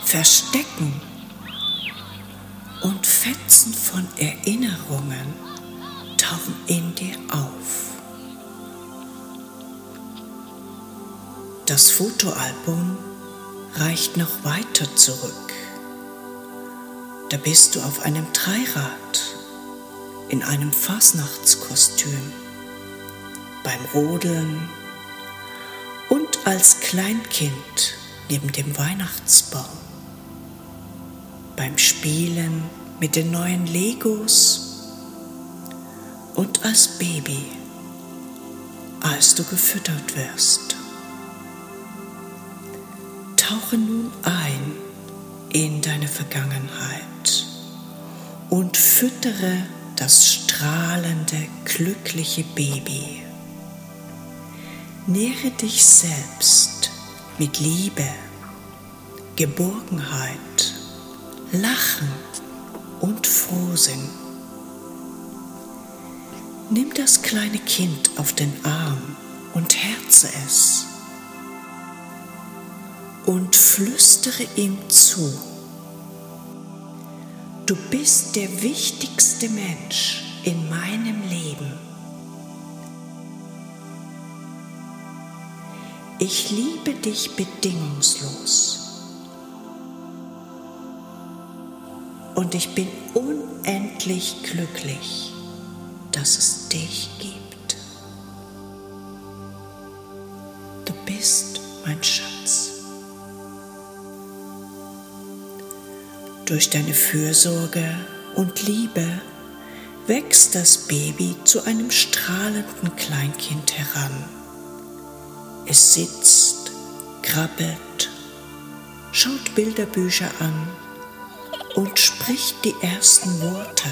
verstecken und Fetzen von Erinnerungen tauchen in dir auf. Das Fotoalbum reicht noch weiter zurück. Da bist du auf einem Dreirad in einem Fasnachtskostüm, beim Rodeln und als Kleinkind neben dem Weihnachtsbaum, beim Spielen mit den neuen Legos und als Baby, als du gefüttert wirst. Tauche nun ein in deine Vergangenheit und füttere das strahlende, glückliche Baby. Nähre dich selbst mit Liebe, Geborgenheit, Lachen und Frohsinn. Nimm das kleine Kind auf den Arm und herze es und flüstere ihm zu: Du bist der wichtigste Mensch in meinem Leben. Ich liebe dich bedingungslos und ich bin unendlich glücklich, dass es dich gibt. Du bist mein Schatz. Durch deine Fürsorge und Liebe wächst das Baby zu einem strahlenden Kleinkind heran. Es sitzt, krabbelt, schaut Bilderbücher an und spricht die ersten Worte.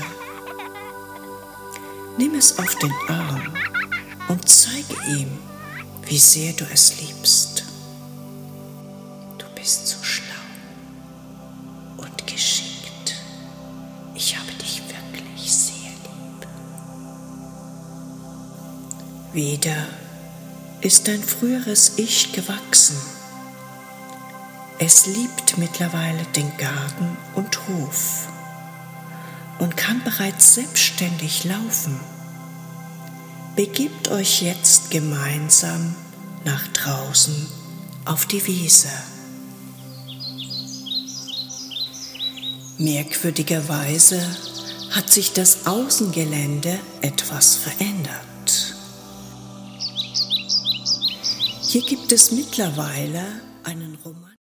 Nimm es auf den Arm und zeige ihm, wie sehr du es liebst. Du bist so schlau und geschickt. Ich habe dich wirklich sehr lieb. Wieder ist dein früheres Ich gewachsen. Es liebt mittlerweile den Garten und Hof und kann bereits selbstständig laufen. Begebt euch jetzt gemeinsam nach draußen auf die Wiese. Merkwürdigerweise hat sich das Außengelände etwas verändert. Hier gibt es mittlerweile einen Roman.